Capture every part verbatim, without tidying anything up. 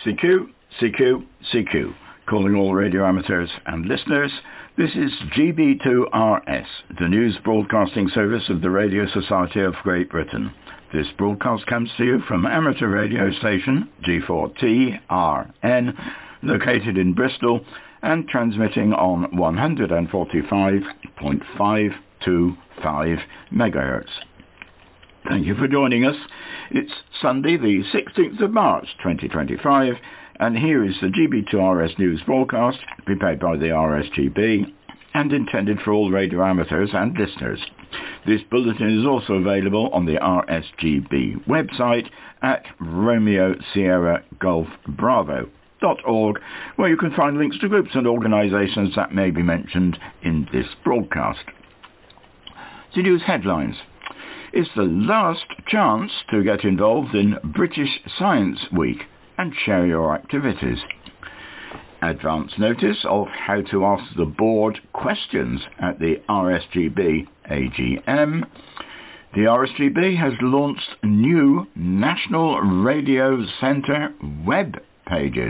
C Q, C Q, C Q. Calling all radio amateurs and listeners, this is G B two R S, the news broadcasting service of the Radio Society of Great Britain. This broadcast comes to you from amateur radio station G four T R N, located in Bristol, and transmitting on one forty-five point five two five megahertz. Thank you for joining us. It's Sunday, the sixteenth of March, twenty twenty-five, and here is the G B two R S news broadcast, prepared by the R S G B, and intended for all radio amateurs and listeners. This bulletin is also available on the R S G B website at Romeo Sierra Golf Bravo dot org, where you can find links to groups and organisations that may be mentioned in this broadcast. The news headlines. It's the last chance to get involved in British Science Week and share your activities. Advance notice of how to ask the board questions at the R S G B A G M. The R S G B has launched new National Radio Centre web pages.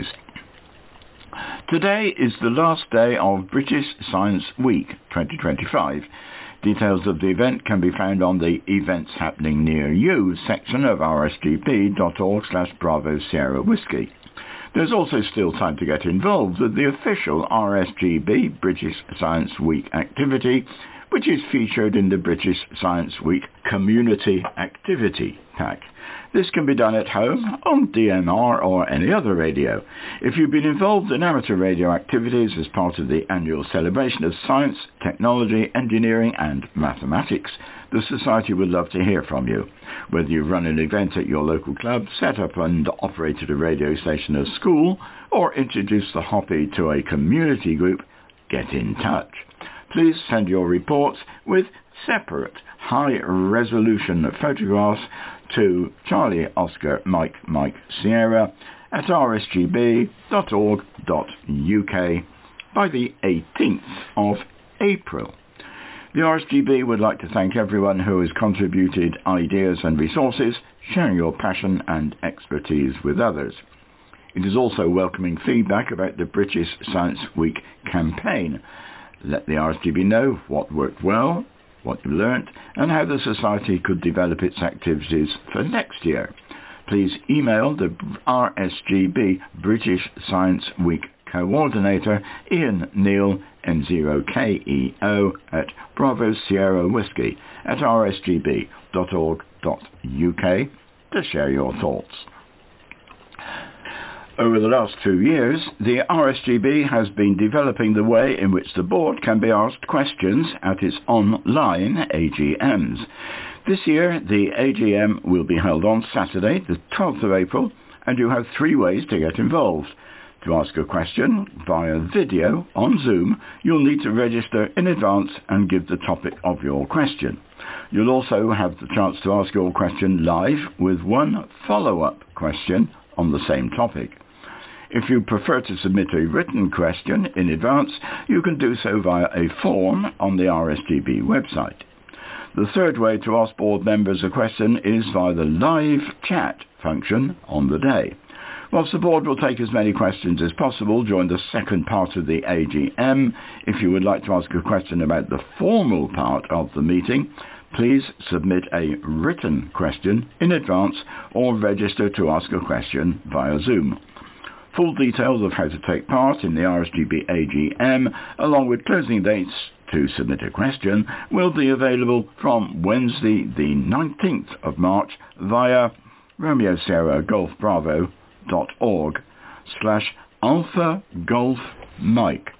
Today is the last day of British Science Week twenty twenty-five. Details of the event can be found on the Events Happening Near You section of rsgb.org slash Bravo Sierra Whiskey. There's also still time to get involved with the official R S G B British Science Week activity, which is featured in the British Science Week Community Activity Pack. This can be done at home, on D M R or any other radio. If you've been involved in amateur radio activities as part of the annual celebration of science, technology, engineering and mathematics, the Society would love to hear from you. Whether you've run an event at your local club, set up and operated a radio station at school, or introduced the hobby to a community group, get in touch. Please send your reports with separate high-resolution photographs to Charlie Oscar Mike Mike Sierra at r s g b dot org dot u k by the eighteenth of April. The R S G B would like to thank everyone who has contributed ideas and resources, sharing your passion and expertise with others. It is also welcoming feedback about the British Science Week campaign. Let the R S G B know what worked well, what you learnt, and how the Society could develop its activities for next year. Please email the R S G B British Science Week Coordinator Ian Neil N zero K E O at Bravo Sierra Whiskey at r s g b dot org dot u k to share your thoughts. Over the last two years, the R S G B has been developing the way in which the board can be asked questions at its online A G Ms. This year, the A G M will be held on Saturday, the twelfth of April, and you have three ways to get involved. To ask a question via video on Zoom, you'll need to register in advance and give the topic of your question. You'll also have the chance to ask your question live with one follow-up question on the same topic. If you prefer to submit a written question in advance, you can do so via a form on the R S G B website. The third way to ask board members a question is via the live chat function on the day. Whilst the board will take as many questions as possible during the second part of the A G M, if you would like to ask a question about the formal part of the meeting, please submit a written question in advance or register to ask a question via Zoom. Full details of how to take part in the R S G B A G M, along with closing dates to submit a question, will be available from Wednesday the nineteenth of March via Romeo Sierra Golf Bravo dot org slash Alpha Golf Mike.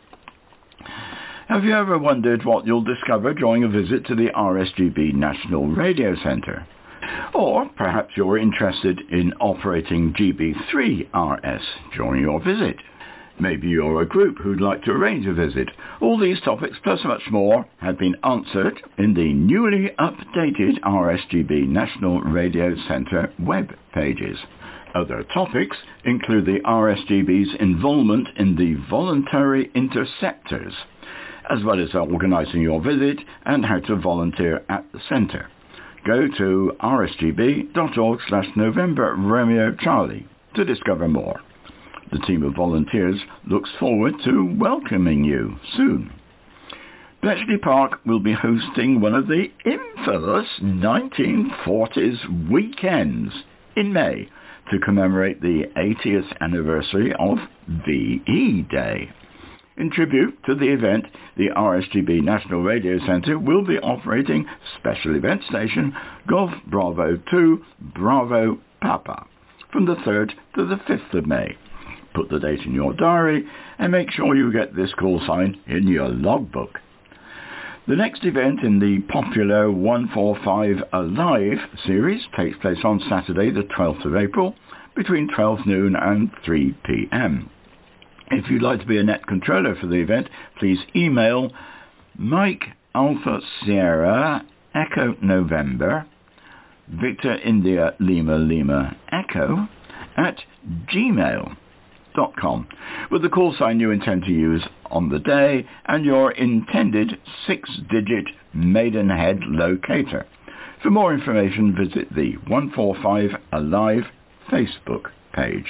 Have you ever wondered what you'll discover during a visit to the R S G B National Radio Centre? Or perhaps you're interested in operating G B three R S during your visit. Maybe you're a group who'd like to arrange a visit. All these topics plus much more have been answered in the newly updated R S G B National Radio Centre web pages. Other topics include the R S G B's involvement in the Voluntary Interceptors, as well as organising your visit and how to volunteer at the centre. Go to r s g b dot org slash November Romeo Charlie to discover more. The team of volunteers looks forward to welcoming you soon. Bletchley Park will be hosting one of the infamous nineteen forties weekends in May to commemorate the eightieth anniversary of V E Day. In tribute to the event, the R S G B National Radio Centre will be operating special event station Golf Bravo two Bravo Papa from the third to the fifth of May. Put the date in your diary and make sure you get this call sign in your logbook. The next event in the popular one forty-five Alive series takes place on Saturday the twelfth of April between twelve noon and three p m. If you'd like to be a net controller for the event, please email Mike Alpha Sierra Echo November Victor India Lima Lima Echo at gmail dot com with the call sign you intend to use on the day and your intended six-digit Maidenhead locator. For more information, visit the one forty-five Alive Facebook page.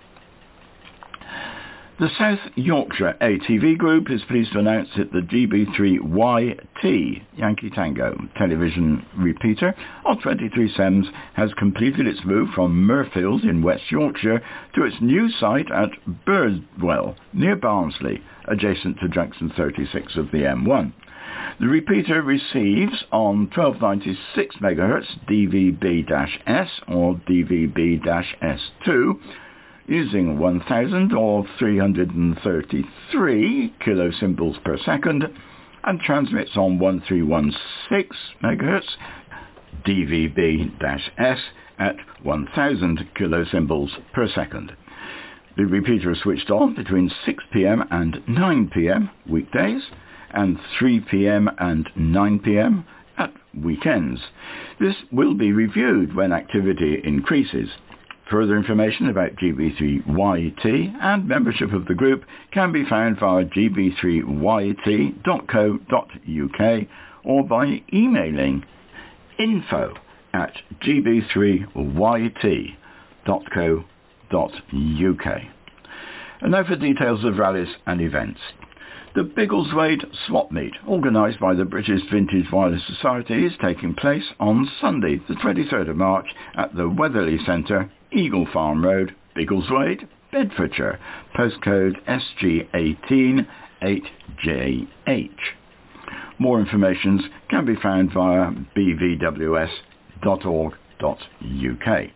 The South Yorkshire A T V Group is pleased to announce that the G B three Y T Yankee Tango television repeater of twenty-three S E M S has completed its move from Mirfield in West Yorkshire to its new site at Birdwell near Barnsley, adjacent to junction thirty-six of the M one. The repeater receives on twelve ninety-six megahertz D V B S or D V B S two using one thousand or three hundred thirty-three kilosymbols per second and transmits on thirteen sixteen megahertz D V B S at one thousand kilosymbols per second. The repeater is switched on between six p m and nine p m weekdays and three p m and nine p m at weekends. This will be reviewed when activity increases. Further information about G B three Y T and membership of the group can be found via g b three y t dot co dot u k or by emailing info at g b three y t dot co dot u k. And now for details of rallies and events. The Biggleswade Swap Meet, organised by the British Vintage Wireless Society, is taking place on Sunday, the twenty-third of March, at the Weatherly Centre, Eagle Farm Road, Biggleswade, Bedfordshire, postcode S G one eight eight J H. More information can be found via b v w s dot org dot u k.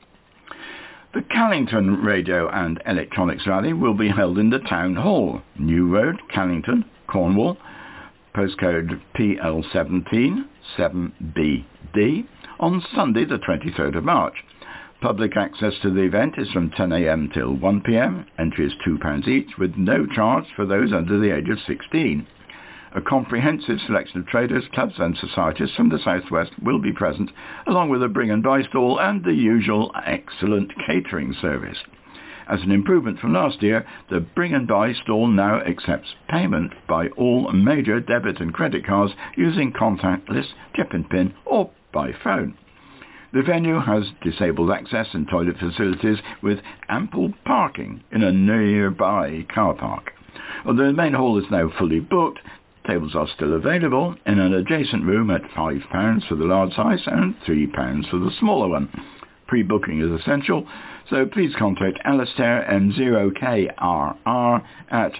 The Callington Radio and Electronics Rally will be held in the Town Hall, New Road, Callington, Cornwall, postcode P L seventeen seven B D, on Sunday the twenty-third of March. Public access to the event is from ten a m till one p m. Entry is two pounds each, with no charge for those under the age of sixteen. A comprehensive selection of traders, clubs and societies from the southwest will be present, along with a bring and buy stall and the usual excellent catering service. As an improvement from last year, the bring and buy stall now accepts payment by all major debit and credit cards using contactless, chip and pin or by phone. The venue has disabled access and toilet facilities with ample parking in a nearby car park. Although the main hall is now fully booked, tables are still available in an adjacent room at five pounds for the large size and three pounds for the smaller one. Pre-booking is essential, so please contact Alastair M zero K R R at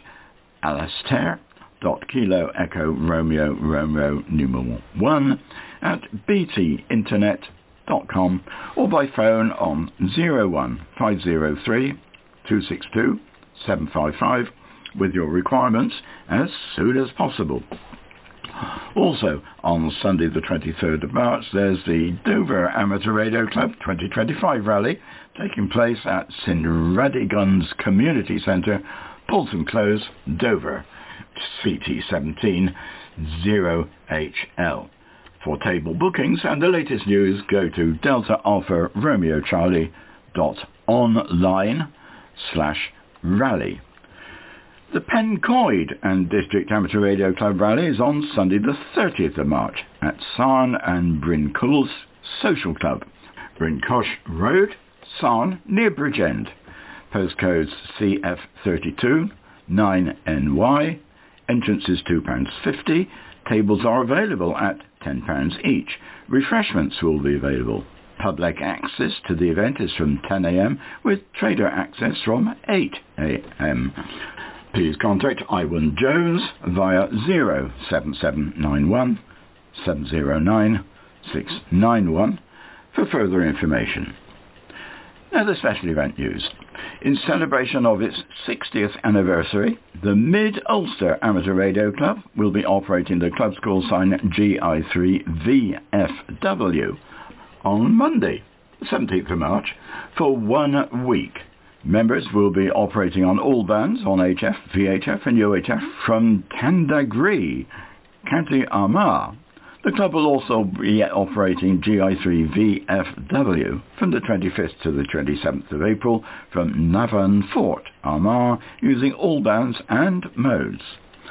alastair dot kilo echo romeo romeo numeral one at b t internet dot com or by phone on zero one five zero three two six two seven five five with your requirements as soon as possible. Also, on Sunday the twenty-third of March, there's the Dover Amateur Radio Club twenty twenty-five rally taking place at Saint Radigund's Community Centre, Poulton Close, Dover, C T seventeen zero H L. For table bookings and the latest news, go to Delta Alpha Romeo Charlie dot online slash rally. The Pencoed and District Amateur Radio Club rally is on Sunday the thirtieth of March at Sarn and Brincul's Social Club, Brincosh Road, Sarn, near Bridgend. postcodes C F thirty-two nine N Y. Entrance is two pounds fifty. Tables are available at ten pounds each. Refreshments will be available. Public access to the event is from ten a m with trader access from eight a m Please contact Iwan Jones via zero seven seven nine one seven zero nine six nine one for further information. Now the special event news. In celebration of its sixtieth anniversary, the Mid-Ulster Amateur Radio Club will be operating the club's call sign G I three V F W on Monday, the seventeenth of March, for one week. Members will be operating on all bands on H F, V H F and U H F from Tandagree, County Armagh. The club will also be operating G I three V F W from the twenty-fifth to the twenty-seventh of April from Navan Fort, Armagh, using all bands and modes.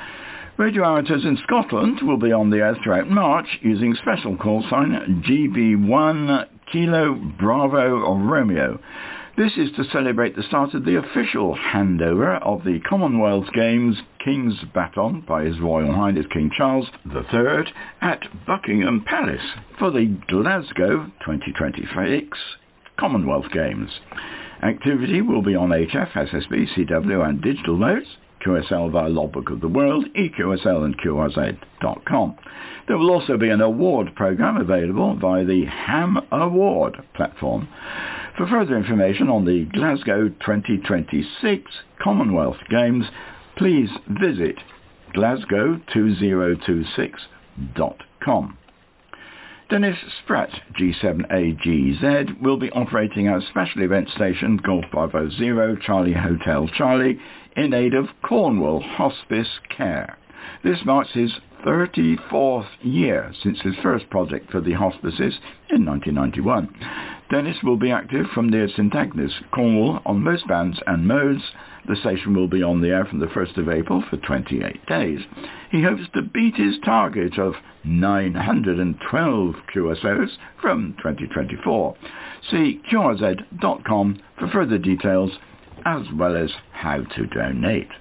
Radio amateurs in Scotland will be on the air throughout March using special call sign G B one Kilo Bravo Romeo. This is to celebrate the start of the official handover of the Commonwealth Games King's Baton by His Royal Highness King Charles the Third at Buckingham Palace for the Glasgow twenty twenty-six Commonwealth Games. Activity will be on H F, S S B, C W and digital modes, Q S L via Logbook of the World, E Q S L and Q R Z dot com. There will also be an award programme available via the Ham Award platform. For further information on the Glasgow twenty twenty-six Commonwealth Games, please visit glasgow two thousand twenty-six dot com. Dennis Spratt, G seven A G Z, will be operating our special event station Golf Bravo Zero Charlie Hotel Charlie in aid of Cornwall Hospice Care. This marks his thirty-fourth year since his first project for the hospices in nineteen ninety-one. Dennis will be active from near St Agnes, Cornwall, on most bands and modes. The station will be on the air from the first of April for twenty-eight days. He hopes to beat his target of nine hundred twelve Q S Os from twenty twenty-four. See Q R Z dot com for further details as well as how to donate.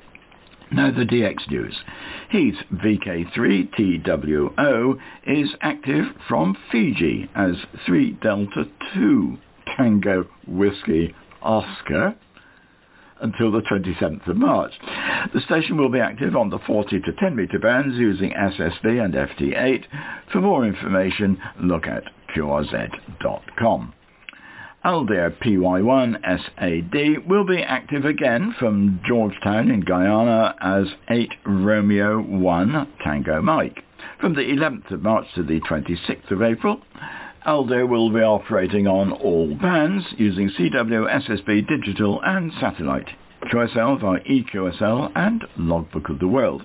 Now the D X news. Heath V K three T W O is active from Fiji as three Delta two Tango Whiskey Oscar until the twenty-seventh of March. The station will be active on the forty to ten metre bands using S S B and F T eight. For more information, look at Q R Z dot com. Aldair P Y one S A D will be active again from Georgetown in Guyana as eight Romeo one Tango Mike. From the eleventh of March to the twenty-sixth of April, Aldair will be operating on all bands using C W, S S B, digital and satellite, Q S L via E Q S L and Logbook of the World.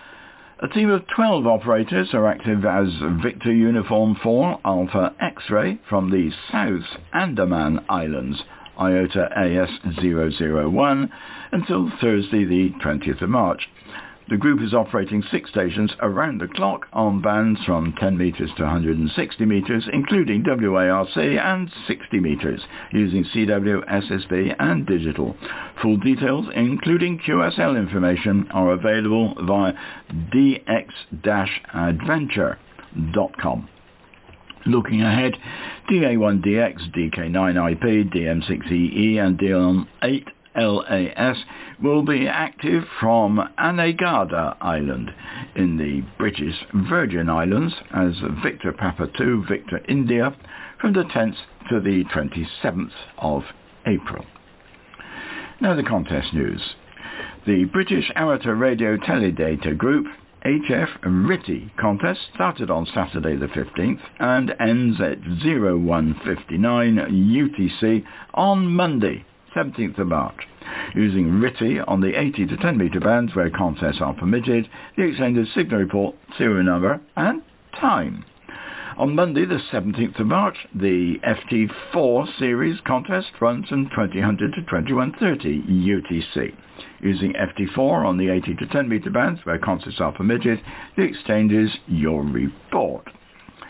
A team of twelve operators are active as Victor Uniform four Alpha X-Ray from the South Andaman Islands, Iota A S zero zero one, until Thursday the twentieth of March. The group is operating six stations around the clock on bands from ten metres to one hundred sixty metres, including W A R C and sixty metres, using C W, S S B and digital. Full details, including Q S L information, are available via d x dash adventure dot com. Looking ahead, D A one D X, D K nine I P, D M six E E and D L eight L A S will be active from Anegada Island in the British Virgin Islands as Victor Papa two Victor India from the tenth to the twenty-seventh of April. Now the contest news. The British Amateur Radio Teledata Group H F R T T Y contest started on Saturday the fifteenth and ends at oh one fifty-nine U T C on Monday seventeenth of March. Using R T T Y on the eighty to ten metre bands where contests are permitted, the exchange's signal report, serial number and time. On Monday the seventeenth of March, the F T four series contest runs from twenty hundred to twenty-one thirty U T C. Using F T four on the eighty to ten metre bands where contests are permitted, the exchange is your report.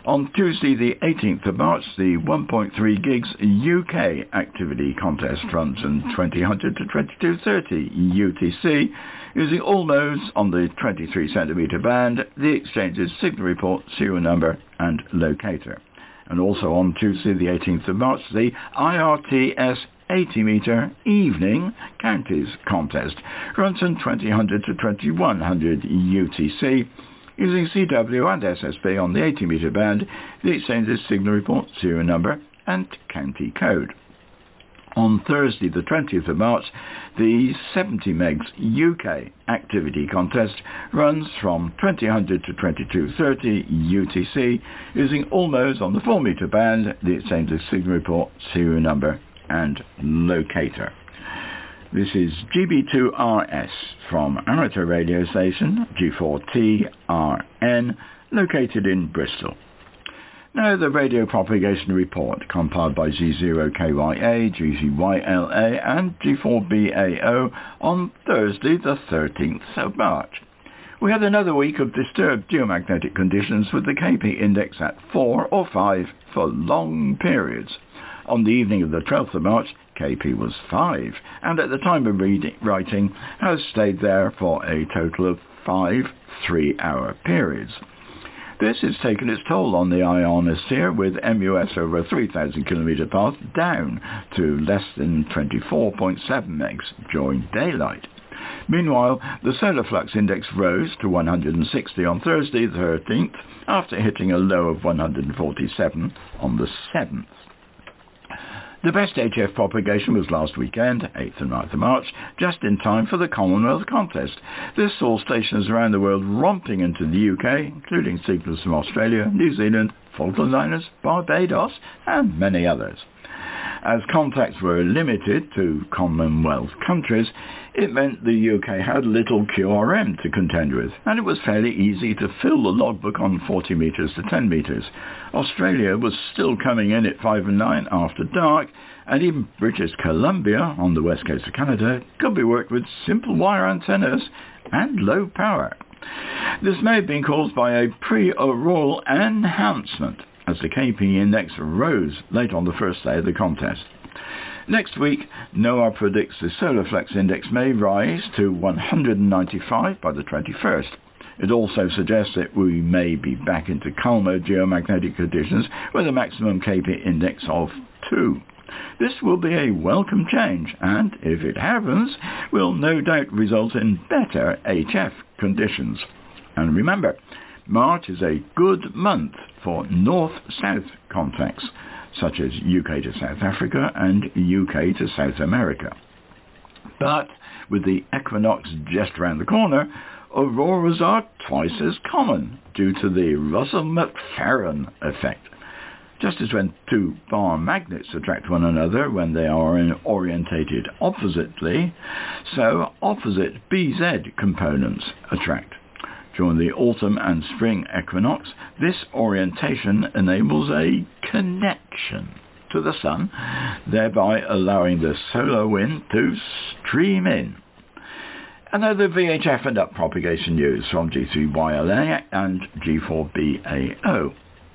On Tuesday the eighteenth of March, the one point three gigs U K activity contest runs from twenty hundred to twenty-two thirty U T C, using all modes on the twenty-three centimetre band, the exchange's signal report, serial number and locator. And also on Tuesday the eighteenth of March, the I R T S eighty metre evening counties contest runs from twenty hundred to twenty-one hundred U T C, using C W and S S B on the eighty metre band, the exchange's signal report, serial number and county code. On Thursday the twentieth of March, the seventy megs U K activity contest runs from twenty hundred to twenty-two thirty U T C, using all modes on the four metre band, the exchange's signal report, serial number and locator. This is G B two R S from amateur radio station G four T R N, located in Bristol. Now the radio propagation report, compiled by G zero K Y A, G Z Y L A and G four B A O on Thursday the thirteenth of March. We had another week of disturbed geomagnetic conditions with the K P index at four or five for long periods. On the evening of the twelfth of March, K P was five, and at the time of reading, writing has stayed there for a total of five three-hour periods. This has taken its toll on the ionosphere, with M U S over a three thousand kilometre path down to less than twenty-four point seven megs during daylight. Meanwhile, the solar flux index rose to one hundred sixty on Thursday the thirteenth, after hitting a low of one hundred forty-seven on the seventh. The best H F propagation was last weekend, eighth and ninth of March, just in time for the Commonwealth contest. This saw stations around the world romping into the U K, including signals from Australia, New Zealand, Falkland Islands, Barbados and many others. As contacts were limited to Commonwealth countries, it meant the U K had little Q R M to contend with, and it was fairly easy to fill the logbook on forty metres to ten metres. Australia was still coming in at five and nine after dark, and even British Columbia, on the west coast of Canada, could be worked with simple wire antennas and low power. This may have been caused by a pre-auroral enhancement, as the K P index rose late on the first day of the contest. Next week, NOAA predicts the solar flux index may rise to one hundred ninety-five by the twenty-first. It also suggests that we may be back into calmer geomagnetic conditions with a maximum K P index of two. This will be a welcome change, and if it happens, will no doubt result in better H F conditions. And remember, March is a good month for north-south contacts, such as U K to South Africa and U K to South America. But with the equinox just around the corner, auroras are twice as common due to the Russell-McLaren effect. Just as when two bar magnets attract one another when they are orientated oppositely, so opposite B Z components attract. During the autumn and spring equinox, this orientation enables a connection to the sun, thereby allowing the solar wind to stream in. Another V H F and up propagation news from G three Y L A and G four B A O.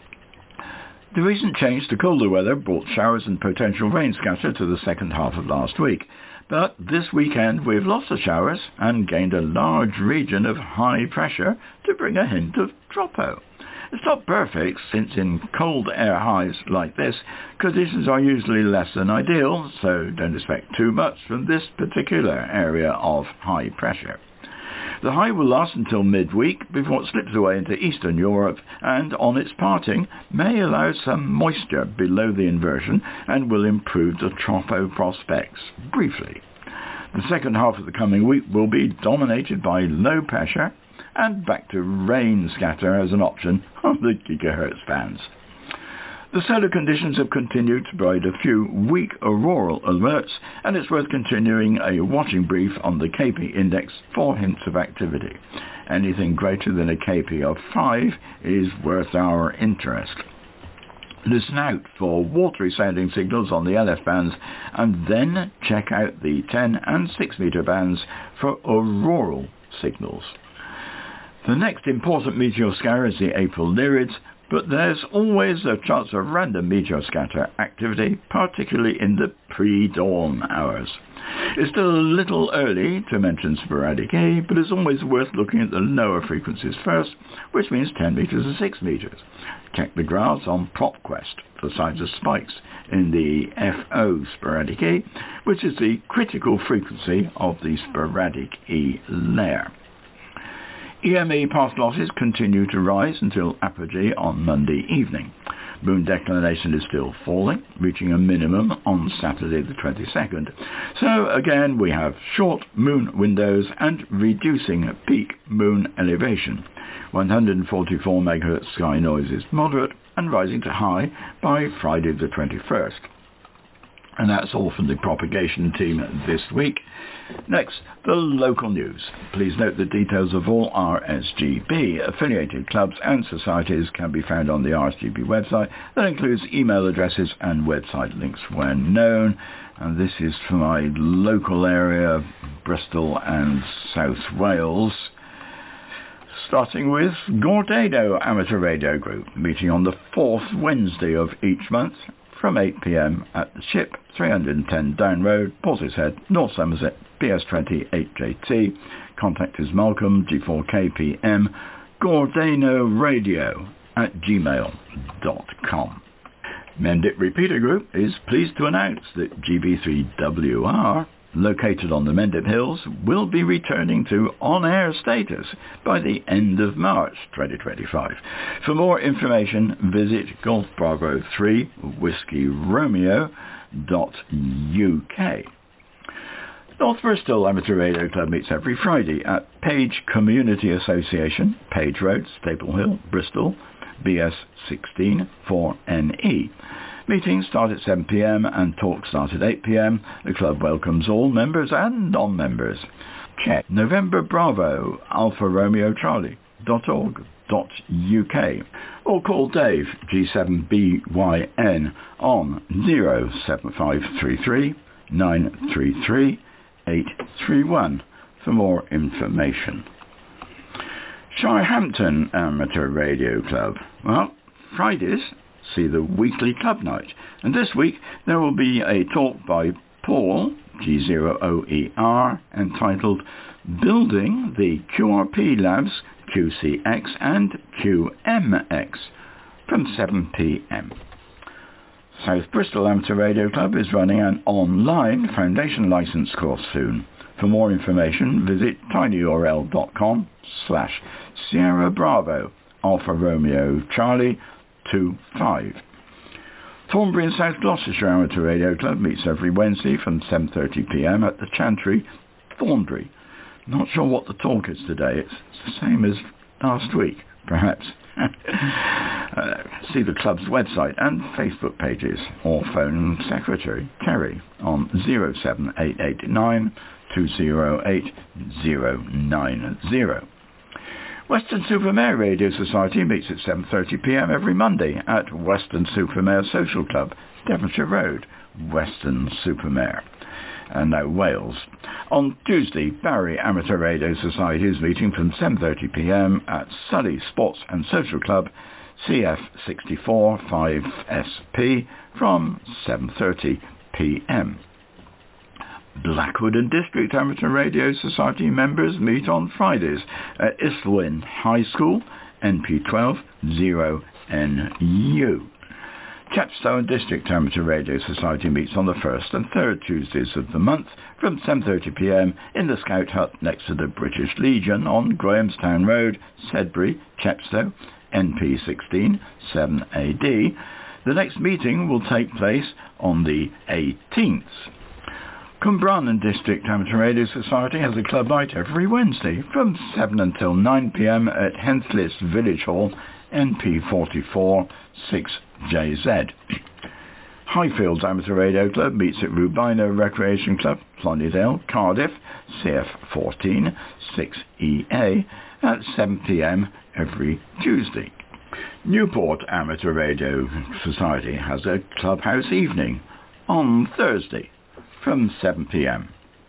The recent change to colder weather brought showers and potential rain scatter to the second half of last week. But this weekend we've lost the showers and gained a large region of high pressure to bring a hint of tropo. It's not perfect, since in cold air highs like this, conditions are usually less than ideal, so don't expect too much from this particular area of high pressure. The high will last until midweek before it slips away into Eastern Europe, and on its parting may allow some moisture below the inversion and will improve the tropo prospects briefly. The second half of the coming week will be dominated by low pressure and back to rain scatter as an option on the gigahertz bands. The solar conditions have continued to provide a few weak auroral alerts, and it's worth continuing a watching brief on the K P index for hints of activity. Anything greater than a K P of five is worth our interest. Listen out for watery sounding signals on the L F bands, and then check out the ten and six metre bands for auroral signals. The next important meteor scour is the April Lyrids, but there's always a chance of random meteor scatter activity, particularly in the pre-dawn hours. It's still a little early to mention sporadic E, but it's always worth looking at the lower frequencies first, which means ten meters and six meters. Check the graphs on PropQuest for signs of spikes in the F O sporadic E, which is the critical frequency of the sporadic E layer. E M E path losses continue to rise until apogee on Monday evening. Moon declination is still falling, reaching a minimum on Saturday the twenty-second. So again, we have short moon windows and reducing peak moon elevation. one hundred forty-four megahertz sky noise is moderate and rising to high by Friday the twenty-first. And that's all from the propagation team this week. Next, the local news. Please note the details of all R S G B affiliated clubs and societies can be found on the R S G B website. That includes email addresses and website links when known. And this is for my local area, Bristol and South Wales. Starting with Gordado Amateur Radio Group, meeting on the fourth Wednesday of each month from eight p m at the Ship, three hundred ten Down Road, Portishead, North Somerset, B S twenty eight J T. Contact is Malcolm, G four K P M, Gordano Radio at gmail dot com. Mendip Repeater Group is pleased to announce that G B three W R, located on the Mendip Hills, will be returning to on-air status by the end of March twenty twenty-five. For more information, visit Golf Bravo three Whiskey Romeo dot U K. North Bristol Amateur Radio Club meets every Friday at Page Community Association, Page Road, Staple Hill, Bristol, B S sixteen four N E. Meetings start at seven p m and talks start at eight p m. The club welcomes all members and non-members. Check November Bravo Alpha Romeo Charlie dot org dot U K or call Dave G seven B Y N on zero seven five three three nine three three eight three one for more information. Shirehampton Amateur Radio Club. Well, Fridays see the weekly club night, and this week there will be a talk by Paul, G zero O E R, entitled Building the Q R P Labs Q C X and Q M X from seven p m. South Bristol Amateur Radio Club is running an online foundation license course soon. For more information, visit tinyurl dot com slash Sierra Bravo Alpha Romeo Charlie two five. Thornbury and South Gloucestershire Amateur Radio Club meets every Wednesday from seven thirty p m at the Chantry, Thornbury. Not sure what the talk is today. It's the same as last week, perhaps. uh, see the club's website and Facebook pages, or phone Secretary Terry on zero seven eight eight nine two zero eight zero nine zero. Weston-super-Mare Radio Society meets at seven thirty p m every Monday at Weston-super-Mare Social Club, Devonshire Road, Weston-super-Mare. And now Wales. On Tuesday, Barry Amateur Radio Society is meeting from seven thirty p m at Surrey Sports and Social Club, C F sixty-four five S P from seven thirty p m. Blackwood and District Amateur Radio Society members meet on Fridays at Islwyn High School, N P twelve zero N U. Chepstow District Amateur Radio Society meets on the first and third Tuesdays of the month from seven thirty p m in the Scout Hut next to the British Legion on Grahamstown Road, Sedbury, Chepstow, N P sixteen seven A D. The next meeting will take place on the eighteenth. Cumbranan District Amateur Radio Society has a club night every Wednesday from seven until nine p m at Henslis Village Hall, N P forty-four six J Z. Highfields Amateur Radio Club meets at Rubino Recreation Club, Clonydale, Cardiff, C F fourteen six E A at seven p m every Tuesday. Newport Amateur Radio Society has a clubhouse evening on Thursday from seven p m.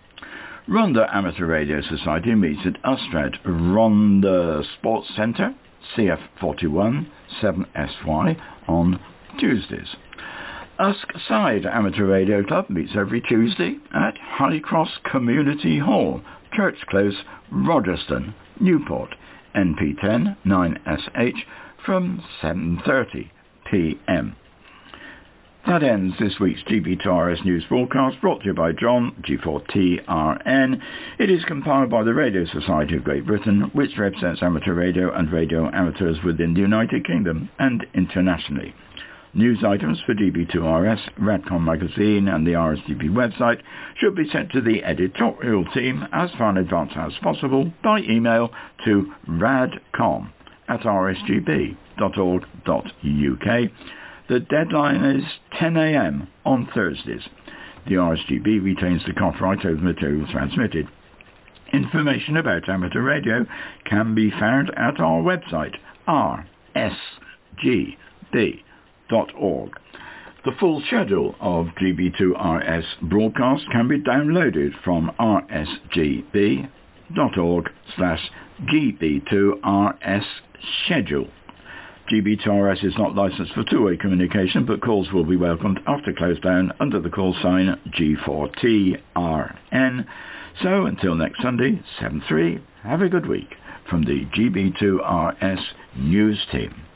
Rhondda Amateur Radio Society meets at Ustrad Rhondda Sports Centre, C F forty-one seven S Y on Tuesdays. Usk Side Amateur Radio Club meets every Tuesday at Hollycross Community Hall, Church Close, Rogerston, Newport, N P ten nine S H from seven thirty p m. That ends this week's G B two R S News broadcast, brought to you by John, G four T R N. It is compiled by the Radio Society of Great Britain, which represents amateur radio and radio amateurs within the United Kingdom and internationally. News items for G B two R S, Radcom magazine and the R S G B website should be sent to the editorial team as far in advance as possible by email to radcom at r s g b dot org dot u k. The deadline is ten a m on Thursdays. The R S G B retains the copyright over the material transmitted. Information about amateur radio can be found at our website, r s g b dot org. The full schedule of G B two R S broadcasts can be downloaded from r s g b dot org slash G B two R S schedule. G B two R S is not licensed for two-way communication, but calls will be welcomed after close down under the call sign G four T R N. So until next Sunday, seven three, have a good week from the G B two R S News Team.